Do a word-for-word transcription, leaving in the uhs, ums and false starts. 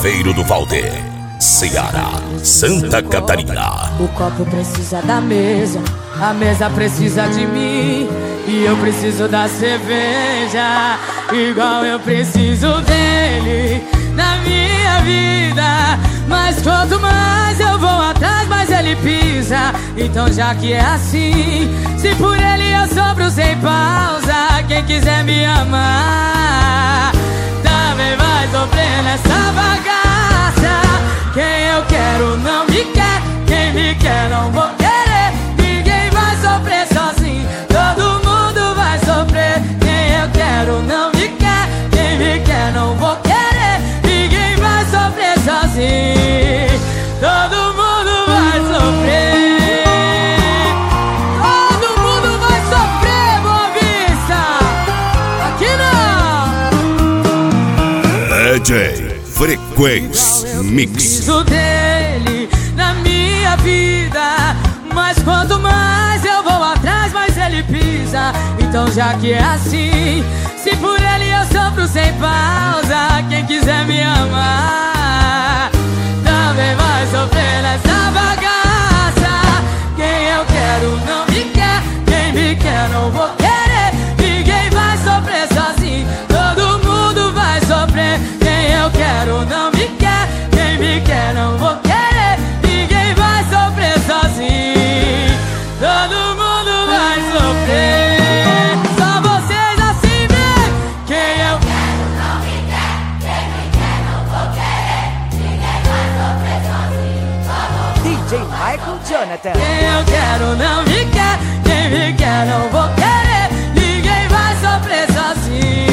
Craveiro do Valder, Ceará, Santa Catarina. O copo precisa da mesa, a mesa precisa de mim, e eu preciso da cerveja, igual eu preciso dele na minha vida. Mas quanto mais eu vou atrás, mais ele pisa. Então já que é assim, se por ele eu sofro sem pausa, quem quiser me amar também vai sofrer nessa bagaça. Quem eu quero não me quer, quem me quer não vou querer. Ninguém vai sofrer sozinho, todo mundo vai sofrer. Quem eu quero não me quer, quem me quer não vou querer. Ninguém vai sofrer sozinho, todo mundo vai sofrer. Todo mundo vai sofrer, Boa Vista. Aqui não. D J Frequência Mix. Preciso dele na minha vida, mas quanto mais eu vou atrás, mais ele pisa. Então já que é assim, se por ele eu sofro sem pausa, quem quiser me amar também vai sofrer nessa bagaça. Quem eu quero não me quer, quem me quer não vou querer. Ninguém vai sofrer sozinho, todo mundo vai sofrer. Quem eu quero não me quer, quem me quer não vou querer. Ninguém vai sofrer sozinho, todo mundo vai sofrer. Só vocês assim mesmo. Quem eu quero não me quer, quem me quer não vou querer. Ninguém vai sofrer sozinho, só D J Michael Jonathan. quem eu quero não me quer, quem me quer não vou querer. Ninguém vai sofrer sozinho.